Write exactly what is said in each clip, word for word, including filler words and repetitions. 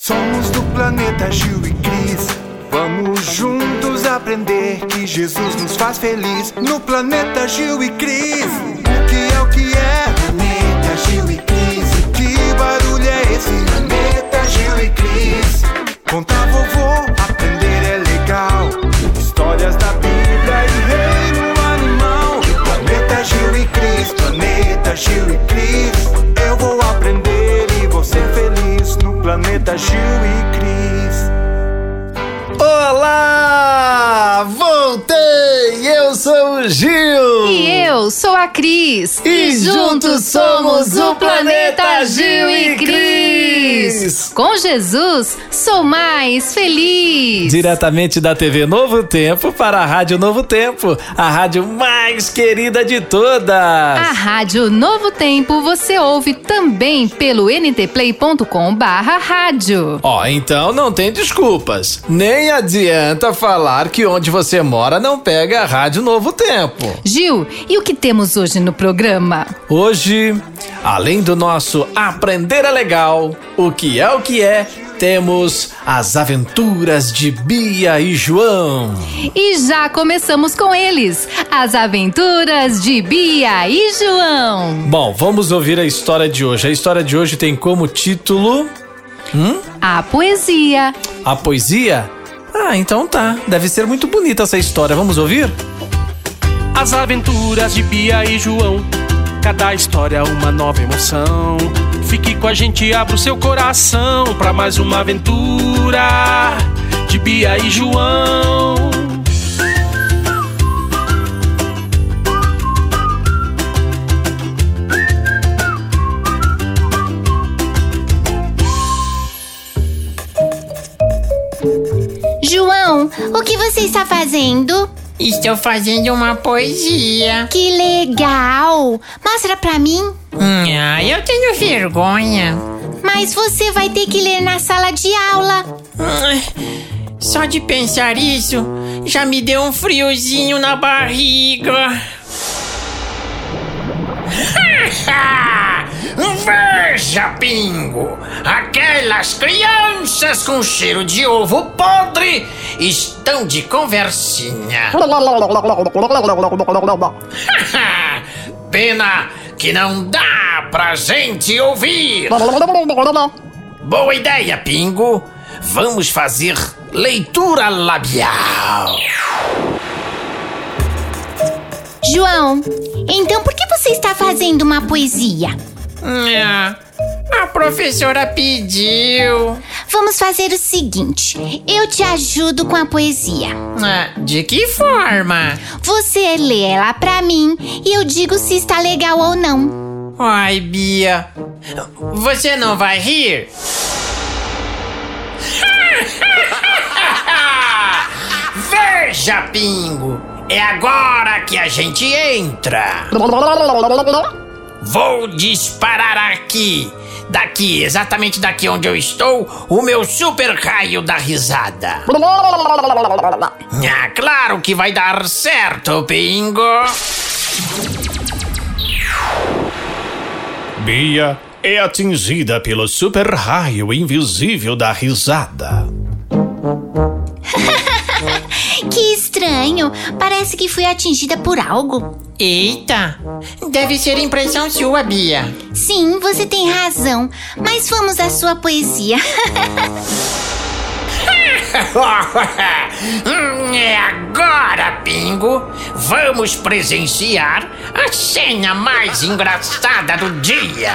Somos do planeta Gil e Cris. Vamos juntos aprender que Jesus nos faz feliz. No planeta Gil e Cris. O que é o que é? Planeta Gil e Cris. Que barulho é esse? Planeta Gil e Cris. Contar vovô, aprender é legal. Histórias da Bíblia e reino animal. Planeta Gil e Cris. Planeta Gil e Cris. Eu vou aprender e vou ser feliz no planeta Gil e Cris. Olá! Voltei! Eu sou o Gil! E eu sou a Cris! E, e juntos somos o Planeta Gil e Cris! Com Jesus, sou mais feliz! Diretamente da T V Novo Tempo para a Rádio Novo Tempo, a rádio mais querida de todas! A Rádio Novo Tempo você ouve também pelo n t play ponto com barra rádio. Ó, então não tem desculpas. Nem adianta falar que onde você mora não pega a Rádio Novo Tempo. Gil, e o que temos hoje no programa? Hoje, além do nosso Aprender é Legal, o que é o que é, temos as aventuras de Bia e João. E já começamos com eles, as aventuras de Bia e João. Bom, vamos ouvir a história de hoje. A história de hoje tem como título... Hum? A poesia. A poesia? Ah, então tá. Deve ser muito bonita essa história. Vamos ouvir? As aventuras de Bia e João. Cada história uma nova emoção. Fique com a gente, abra o seu coração pra mais uma aventura de Bia e João. João, o que você está fazendo? Estou fazendo uma poesia. Que legal! Mostra pra mim. Ah, eu tenho vergonha. Mas você vai ter que ler na sala de aula. Só de pensar isso, já me deu um friozinho na barriga. Veja, Pingo, aquelas crianças com cheiro de ovo podre estão de conversinha. Pena que não dá pra gente ouvir. Boa ideia, Pingo. Vamos fazer leitura labial. João, então por que você está fazendo uma poesia? Ah, a professora pediu. Vamos fazer o seguinte, eu te ajudo com a poesia. Ah, de que forma? Você lê ela pra mim e eu digo se está legal ou não. Ai, Bia, você não vai rir? Veja, Pingo, é agora que a gente entra. Vou disparar aqui, daqui, exatamente daqui onde eu estou, o meu super raio da risada. Ah, claro que vai dar certo, Pingo. Bia é atingida pelo super raio invisível da risada. Que estranho, parece que fui atingida por algo. Eita, deve ser impressão sua, Bia. Sim, você tem razão, mas vamos à sua poesia. É agora, Pingo. Vamos presenciar a cena mais engraçada do dia.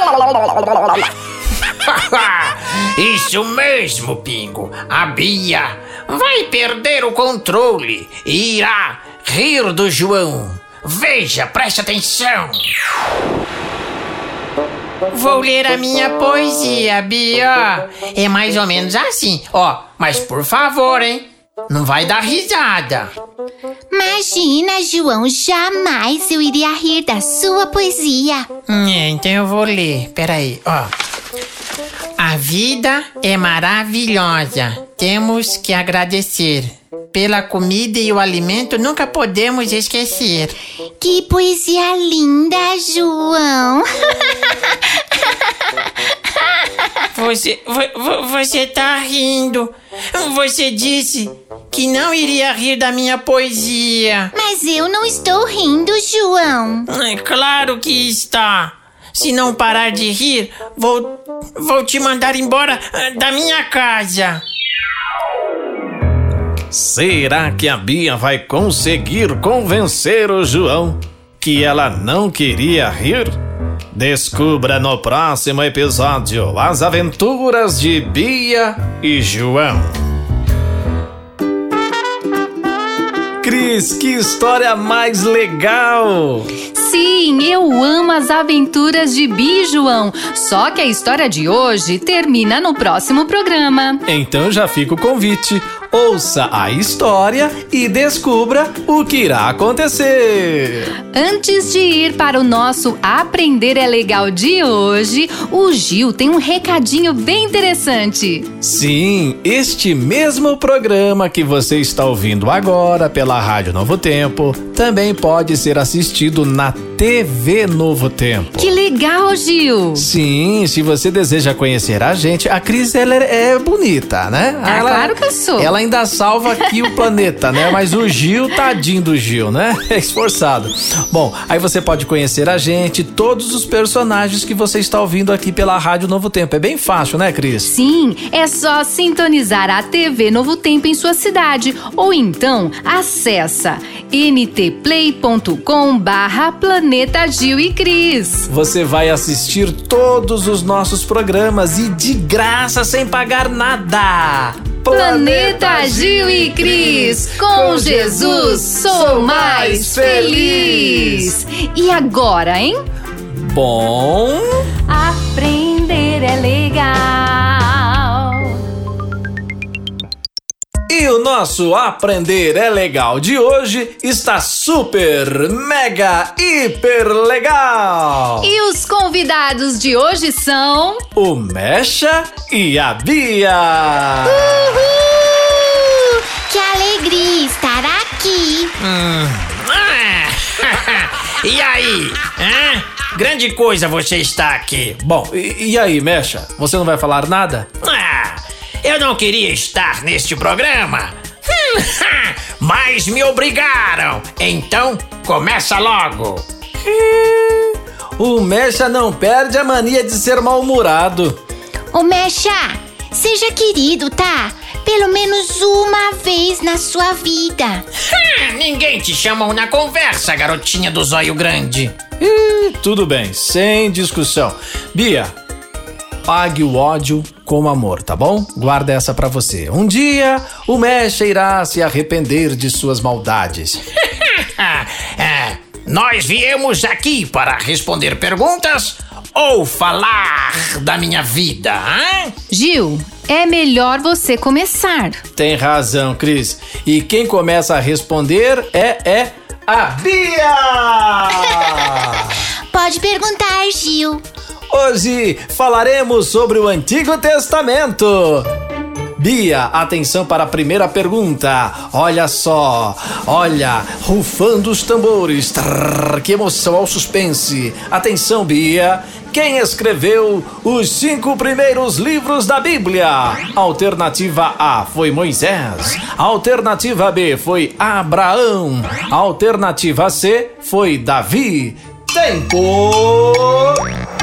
Isso mesmo, Pingo. A Bia vai perder o controle e irá rir do João. Veja, preste atenção. Vou ler a minha poesia, Bia. É mais ou menos assim. Ó, mas por favor, hein? Não vai dar risada. Imagina, João, jamais eu iria rir da sua poesia. É, então eu vou ler. Peraí, ó. A vida é maravilhosa. Temos que agradecer. Pela comida e o alimento nunca podemos esquecer. Que poesia linda, João! Você, vo, você tá rindo. Você disse que não iria rir da minha poesia. Mas eu não estou rindo, João. É claro que está. Se não parar de rir, vou, vou te mandar embora da minha casa. Será que a Bia vai conseguir convencer o João que ela não queria rir? Descubra no próximo episódio as aventuras de Bia e João. Cris, que história mais legal! Sim, eu amo as aventuras de Bia e João. Só que a história de hoje termina no próximo programa. Então já fica o convite. Ouça a história e descubra o que irá acontecer. Antes de ir para o nosso Aprender é Legal de hoje, o Gil tem um recadinho bem interessante. Sim, este mesmo programa que você está ouvindo agora pela Rádio Novo Tempo também pode ser assistido na T V Novo Tempo. Que legal, Gil! Sim, se você deseja conhecer a gente, a Cris ela é bonita, né? Ah, ela, claro que eu sou. Ela ainda salva aqui o planeta, né? Mas o Gil, tadinho do Gil, né? É esforçado. Bom, aí você pode conhecer a gente, todos os personagens que você está ouvindo aqui pela Rádio Novo Tempo. É bem fácil, né, Cris? Sim, é só sintonizar a T V Novo Tempo em sua cidade. Ou então, acessa n t play ponto com barra Planeta Gil e Cris. Você vai assistir todos os nossos programas e de graça, sem pagar nada. Planeta Gil e Cris, com Jesus sou mais feliz. E agora, hein? Bom... Aprender é legal. E o nosso Aprender é Legal de hoje está super, mega, hiper legal! E os convidados de hoje são... o Mecha e a Bia! Uhul! Que alegria estar aqui! Hum. Ah. E aí? Hã? Grande coisa você está aqui. Bom, e, e aí, Mecha? Você não vai falar nada? Ah, eu não queria estar neste programa, hum, mas me obrigaram. Então, começa logo. O Mecha não perde a mania de ser mal-humorado. Ô Mecha, seja querido, tá? Pelo menos uma vez na sua vida. Hum, ninguém te chamou na conversa, garotinha do zóio grande. Ih, tudo bem, sem discussão. Bia, pague o ódio com amor, tá bom? Guarda essa pra você. Um dia, o Mecha irá se arrepender de suas maldades. É, nós viemos aqui para responder perguntas ou falar da minha vida, hein? Gil, é melhor você começar. Tem razão, Cris. E quem começa a responder é, é a Bia! Pode perguntar, Gil. Hoje falaremos sobre o Antigo Testamento. Bia, atenção para a primeira pergunta. Olha só, olha, rufando os tambores. Trrr, que emoção ao suspense. Atenção, Bia. Quem escreveu os cinco primeiros livros da Bíblia? Alternativa A foi Moisés. Alternativa B foi Abraão. Alternativa C foi Davi. Tempo!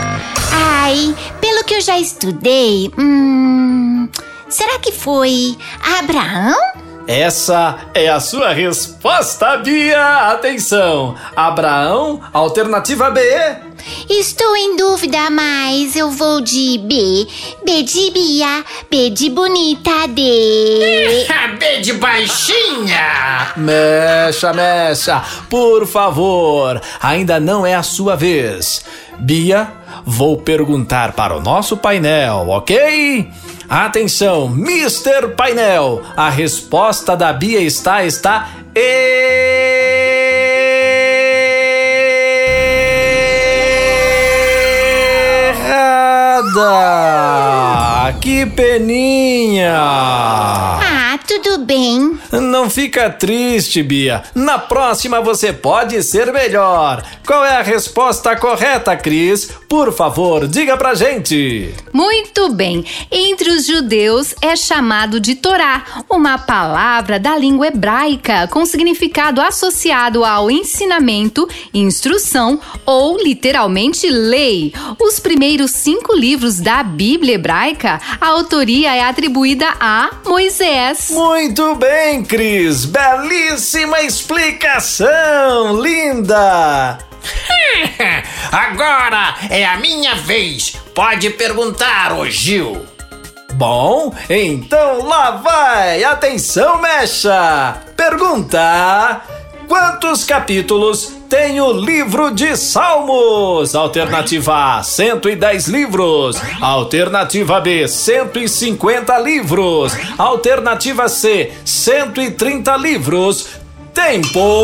Ai, pelo que eu já estudei, hum, será que foi Abraão? Essa é a sua resposta, Bia! Atenção! Abraão, alternativa B. Estou em dúvida, mas eu vou de B. B de Bia, B de bonita, D. B de baixinha. Mecha, mecha, por favor, ainda não é a sua vez. Bia, vou perguntar para o nosso painel, ok? Atenção, mister Painel, a resposta da Bia está, está errada. Que peninha. Ah, tudo bem. Não fica triste, Bia. Na próxima você pode ser melhor. Qual é a resposta correta, Cris? Por favor, diga pra gente. Muito bem. Entre os judeus é chamado de Torá, uma palavra da língua hebraica com significado associado ao ensinamento, instrução ou literalmente lei. Os primeiros cinco livros da Bíblia hebraica, a autoria é atribuída a Moisés. Muito bem, Cris. Belíssima explicação. Linda. Agora é a minha vez. Pode perguntar, ô Gil. Bom, então lá vai. Atenção, mecha. Pergunta: quantos capítulos tem o livro de Salmos? Alternativa A, cento e dez livros. Alternativa B, cento e cinquenta livros. Alternativa C, cento e trinta livros. Tempo!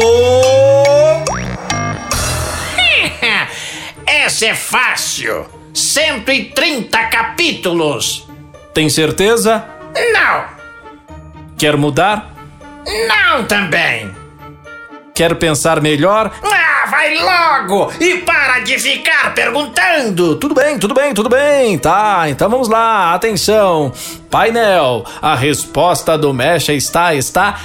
Essa é fácil. cento e trinta capítulos. Tem certeza? Não. Quer mudar? Não também. Quer pensar melhor? Ah, vai logo e para de ficar perguntando. Tudo bem, tudo bem, tudo bem. Tá, então vamos lá. Atenção. Painel, a resposta do Mecha está, está...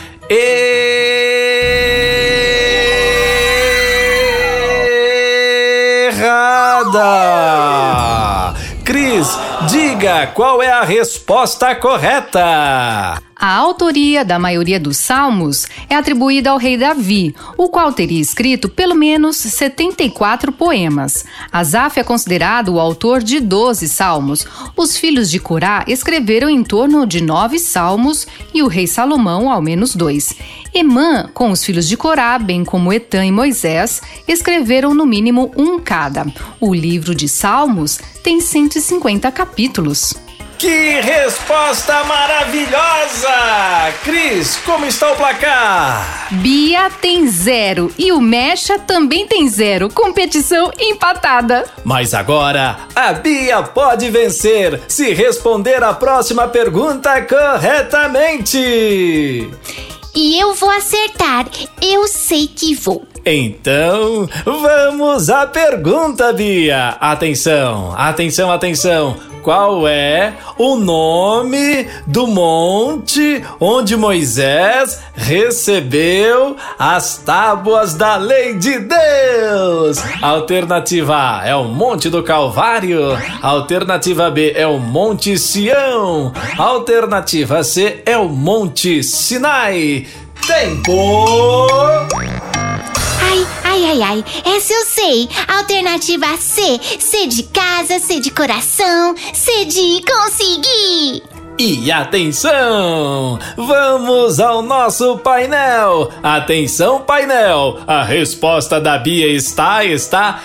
errada. Cris, diga qual é a resposta correta. A autoria da maioria dos salmos é atribuída ao rei Davi, o qual teria escrito pelo menos setenta e quatro poemas. Asaf é considerado o autor de doze salmos. Os filhos de Corá escreveram em torno de nove salmos e o rei Salomão ao menos dois. Emã, com os filhos de Corá, bem como Etã e Moisés, escreveram no mínimo um cada. O livro de Salmos tem cento e cinquenta capítulos. Que resposta maravilhosa! Cris, como está o placar? Bia tem zero e o Mecha também tem zero. Competição empatada. Mas agora a Bia pode vencer se responder a próxima pergunta corretamente. E eu vou acertar. Eu sei que vou. Então, vamos à pergunta, Bia. Atenção, atenção, atenção. Qual é o nome do monte onde Moisés recebeu as tábuas da lei de Deus? Alternativa A é o Monte do Calvário. Alternativa B é o Monte Sião. Alternativa C é o Monte Sinai. Tempo! Ai, ai, ai, ai, essa eu sei. Alternativa C, C de casa, C de coração, C de conseguir. E atenção, vamos ao nosso painel. Atenção, painel, a resposta da Bia está, está...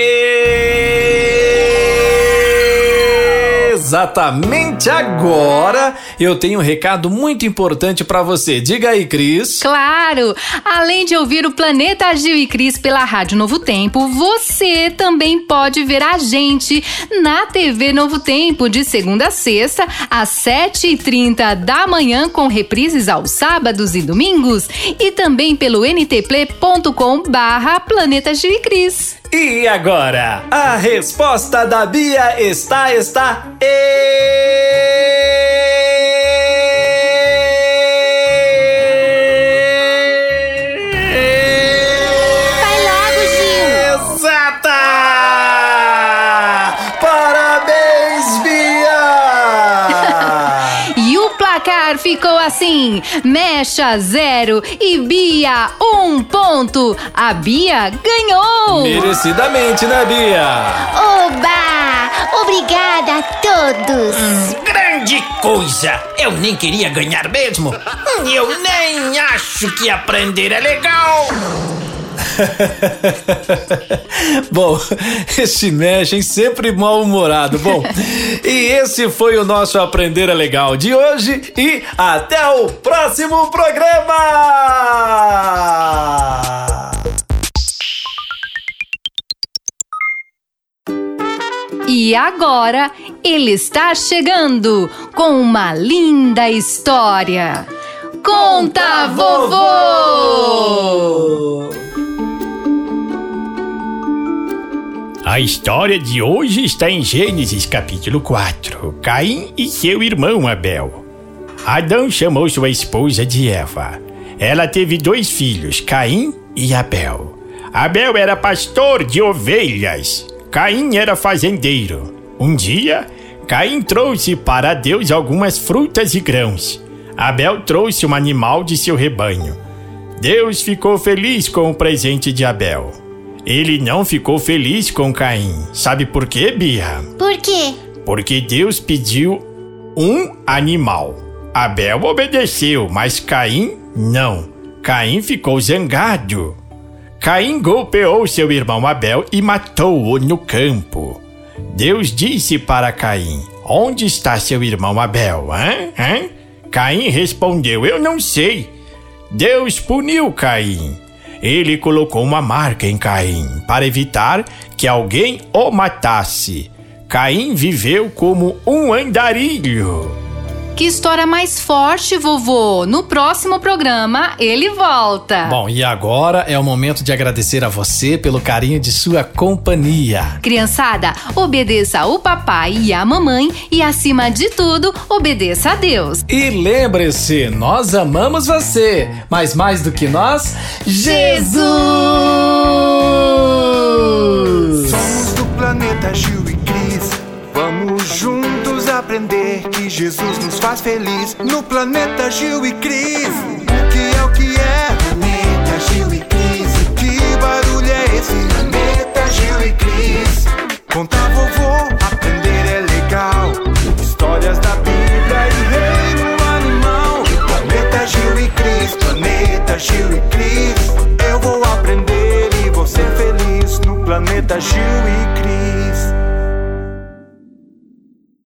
Exatamente agora eu tenho um recado muito importante pra você. Diga aí, Cris. Claro! Além de ouvir o Planeta Gil e Cris pela Rádio Novo Tempo, você também pode ver a gente na T V Novo Tempo de segunda a sexta às sete e trinta da manhã com reprises aos sábados e domingos e também pelo n t play ponto com barra Planeta Gil e Cris. E agora, a resposta da Bia está, está... Vai logo, Gil. Exata! Parabéns, Bia! E o placar ficou assim: Mecha zero e Bia um ponto. A Bia ganhou! Merecidamente, né, Bia? Oba! Obrigada a todos. Hum, grande coisa! Eu nem queria ganhar mesmo. Eu nem acho que aprender é legal. Bom, esse Mecha sempre mal-humorado. Bom, e esse foi o nosso Aprender é Legal de hoje e até o próximo programa! E agora ele está chegando com uma linda história. Conta, vovô! A história de hoje está em Gênesis capítulo quatro. Caim e seu irmão Abel. Adão chamou sua esposa de Eva. Ela teve dois filhos, Caim e Abel. Abel era pastor de ovelhas. Caim era fazendeiro. Um dia, Caim trouxe para Deus algumas frutas e grãos. Abel trouxe um animal de seu rebanho. Deus ficou feliz com o presente de Abel. Ele não ficou feliz com Caim. Sabe por quê, Bia? Por quê? Porque Deus pediu um animal. Abel obedeceu, mas Caim não. Caim ficou zangado. Caim golpeou seu irmão Abel e matou-o no campo. Deus disse para Caim: onde está seu irmão Abel? Hã? Hã? Caim respondeu: eu não sei. Deus puniu Caim. Ele colocou uma marca em Caim para evitar que alguém o matasse. Caim viveu como um andarilho. Que história mais forte, vovô! No próximo programa, ele volta. Bom, e agora é o momento de agradecer a você pelo carinho de sua companhia. Criançada, obedeça o papai e a mamãe e, acima de tudo, obedeça a Deus. E lembre-se, nós amamos você, mas mais do que nós, Jesus! Somos do planeta Gil e Cris. Vamos juntos aprender que Jesus nos faz feliz. No planeta Gil e Cris. O que é o que é? Planeta Gil e Cris. Que barulho é esse? Planeta Gil e Cris. Contar vovô, aprender é legal. Histórias da Bíblia e reino animal. Planeta Gil e Cris. Planeta Gil e Cris. Eu vou aprender e vou ser feliz no planeta Gil e